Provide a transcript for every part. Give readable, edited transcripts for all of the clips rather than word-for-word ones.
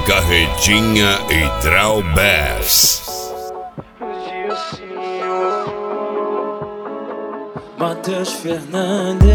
Carretinha e Traubers. Matheus Fernandes.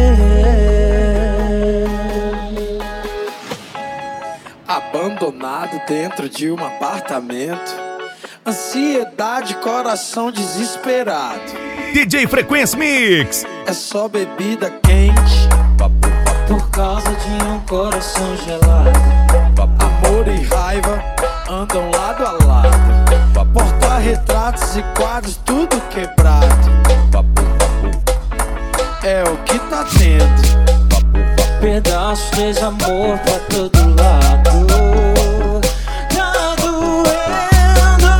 Abandonado dentro de um apartamento, ansiedade, coração desesperado. DJ Frequência Mix. É só bebida quente, por causa de um coração gelado. Amor e raiva andam lado a lado. Porta-retratos e quadros tudo quebrado. É o que tá tendo. Pedaços de amor pra todo lado. Tá doendo,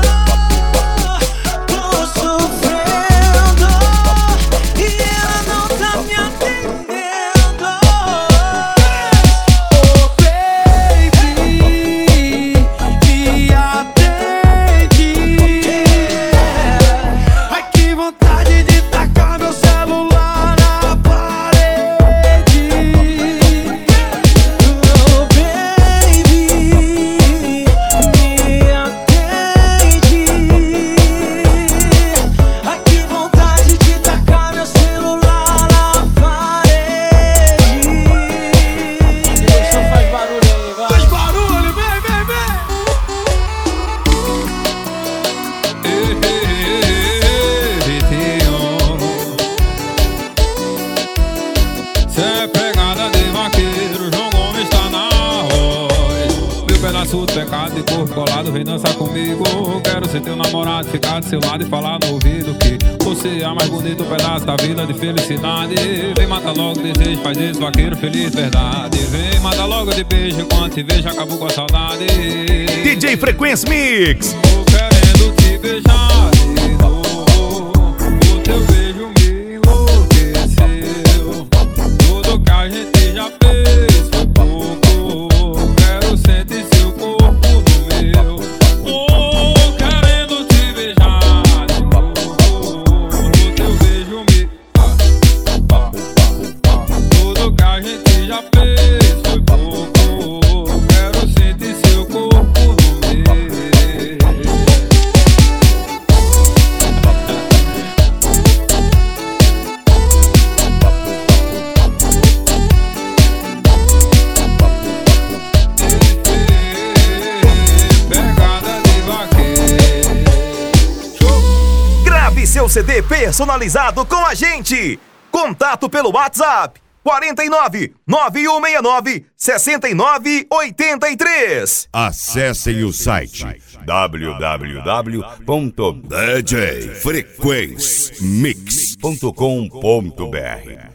tô sofrendo e ela não tá me atendendo. Oh baby, me atende. Ai que vontade de tacar meu celular na parede. Oh baby, me atende. Ai que vontade de tacar meu celular na parede. Só faz barulho aí, vai. Faz barulho, vem, vem, vem. Cê é pegada de vaqueiro, João Gomes tá na voz. Meu pedaço de pecado de corpo colado, vem dançar comigo. Quero ser teu namorado, ficar do seu lado e falar no ouvido que você é a mais bonito pedaço da vida de felicidade. Vem mata logo o desejo, faz esse vaqueiro feliz de verdade. Vem mata logo de beijo, enquanto te vejo acabou com a saudade. DJ Frequência Mix. Tô querendo te beijar de novo, o teu beijo me enlouqueceu. Tudo que a gente já fez foi pouco. Quero sentir seu corpo no meu. Tô querendo te beijar de novo, o teu beijo me. Tudo que a gente já fez foi pouco. Quero sentir seu corpo no meu. Pegada de vaqueiro. Grave seu CD personalizado com a gente. Contato pelo WhatsApp 49 9169 6983. Acessem o site www.djfrequencemix.com.br.